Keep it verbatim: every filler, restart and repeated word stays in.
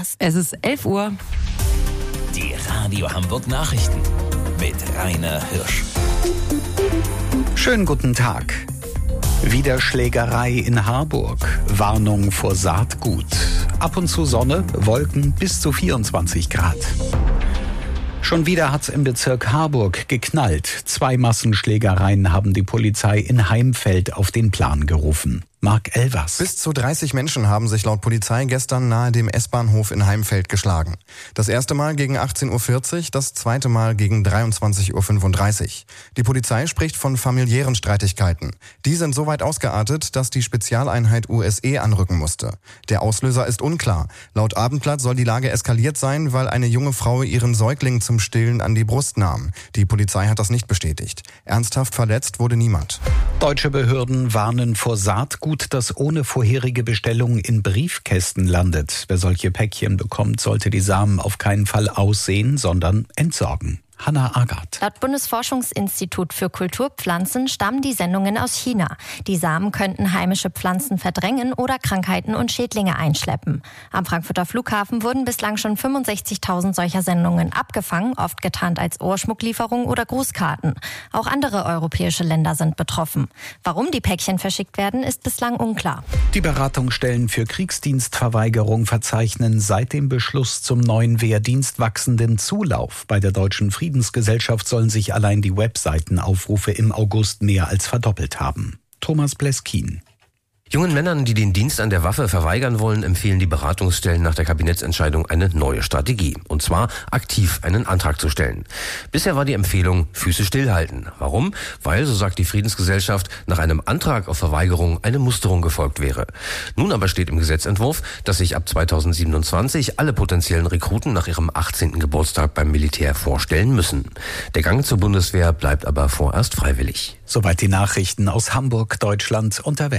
Podcast. Es ist elf Uhr. Die Radio Hamburg Nachrichten mit Rainer Hirsch. Schönen guten Tag. Wieder Schlägerei in Harburg. Warnung vor Saatgut. Ab und zu Sonne, Wolken bis zu vierundzwanzig Grad. Schon wieder hat's im Bezirk Harburg geknallt. Zwei Massenschlägereien haben die Polizei in Heimfeld auf den Plan gerufen. Marc Elvers. Bis zu dreißig Menschen haben sich laut Polizei gestern nahe dem S-Bahnhof in Heimfeld geschlagen. Das erste Mal gegen achtzehn Uhr vierzig, das zweite Mal gegen dreiundzwanzig Uhr fünfunddreißig. Die Polizei spricht von familiären Streitigkeiten. Die sind so weit ausgeartet, dass die Spezialeinheit U S E anrücken musste. Der Auslöser ist unklar. Laut Abendblatt soll die Lage eskaliert sein, weil eine junge Frau ihren Säugling zum Stillen an die Brust nahm. Die Polizei hat das nicht bestätigt. Ernsthaft verletzt wurde niemand. Deutsche Behörden warnen vor Saatgut, das ohne vorherige Bestellung in Briefkästen landet. Wer solche Päckchen bekommt, sollte die Samen auf keinen Fall aussehen, sondern entsorgen. Hannah Agard. Laut Bundesforschungsinstitut für Kulturpflanzen stammen die Sendungen aus China. Die Samen könnten heimische Pflanzen verdrängen oder Krankheiten und Schädlinge einschleppen. Am Frankfurter Flughafen wurden bislang schon fünfundsechzigtausend solcher Sendungen abgefangen, oft getarnt als Ohrschmucklieferung oder Grußkarten. Auch andere europäische Länder sind betroffen. Warum die Päckchen verschickt werden, ist bislang unklar. Die Beratungsstellen für Kriegsdienstverweigerung verzeichnen seit dem Beschluss zum neuen Wehrdienst wachsenden Zulauf. Bei der Deutschen Friedensgesellschaft Friedensgesellschaft sollen sich allein die Webseitenaufrufe im August mehr als verdoppelt haben. Thomas Bleskin. Jungen Männern, die den Dienst an der Waffe verweigern wollen, empfehlen die Beratungsstellen nach der Kabinettsentscheidung eine neue Strategie. Und zwar aktiv einen Antrag zu stellen. Bisher war die Empfehlung Füße stillhalten. Warum? Weil, so sagt die Friedensgesellschaft, nach einem Antrag auf Verweigerung eine Musterung gefolgt wäre. Nun aber steht im Gesetzentwurf, dass sich ab zweitausendsiebenundzwanzig alle potenziellen Rekruten nach ihrem achtzehnten Geburtstag beim Militär vorstellen müssen. Der Gang zur Bundeswehr bleibt aber vorerst freiwillig. Soweit die Nachrichten aus Hamburg, Deutschland und der Welt.